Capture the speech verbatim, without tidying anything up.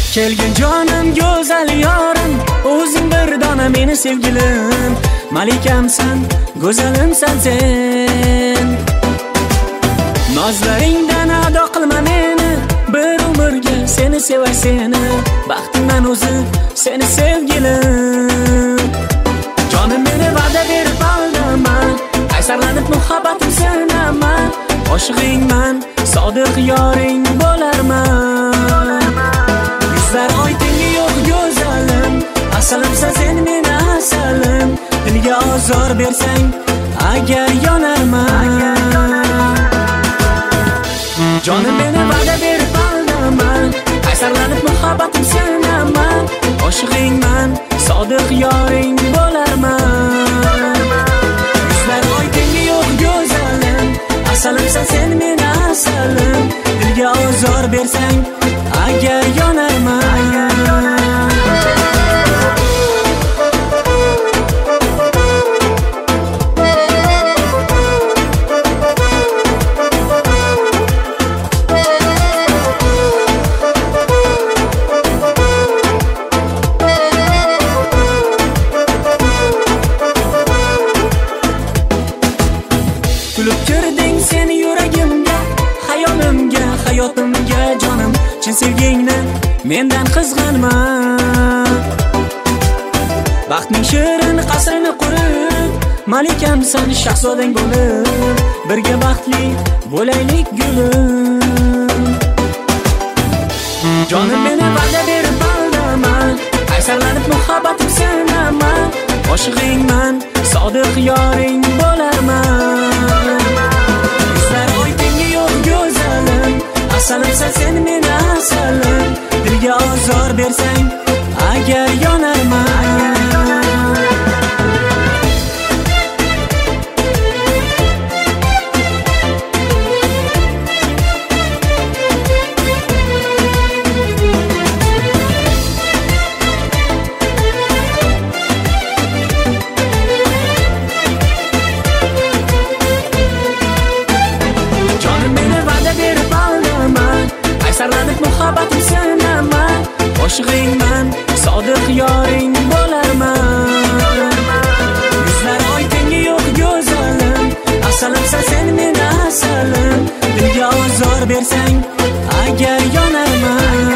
Kelgin jonim go'zal yorim, o'zing bir dona meni sevgilim. Malikamsan, go'zalimsan sen. Nozlaringdan ado qilma meni, bir umrga seni sevay seni. Baxtimdan o'zi seni sevgilim. Jonim meni va'da berib aldaman, qaysarlanib muhabbatim sinaman. Oshig'ingman, sodiq yoring bo'larman. Yuzlar oy tengi yo'q go'zalim, asalimsan sen meni asalim. Dilga ozor bersang agar yonarman. Jonim meni va'da berib aldaman, qaysarlanib muhabbatim sinaman. Oshig'ingman, sodiq yoring bo'larman. Yuzlar oy tengi yo'q go'zalim, asalimsan sen meni asalim. Dilga ozor bersang agar yonarman. Kulib kirding sen yuragimga, hayolimga, hayotimga jonim. Chin sevgingni mendan qizg'anman. Baxtning shirin qasrini qurib, malikamsan shahzodang bo'lib. Birga baxtli bo'laylik gulim. Jonim meni va'da berib aldaman, qaysarlanib muhabbatim sinaman. Oshig'ingman, sodiq yoring bo'larman. Yuzlar oy tengi yo'q go'zalim, asalimsan sen meni asalim. Dilga ozor bersang agar yonarman. Qaysarlanib muhabbatim sinaman. Oshig'ingman, sodiq yoring bo'larman. Yuzlar oy tengi yo'q go'zalim, asalimsan sen meni asalim. Dilga ozor bersang agar yonarman.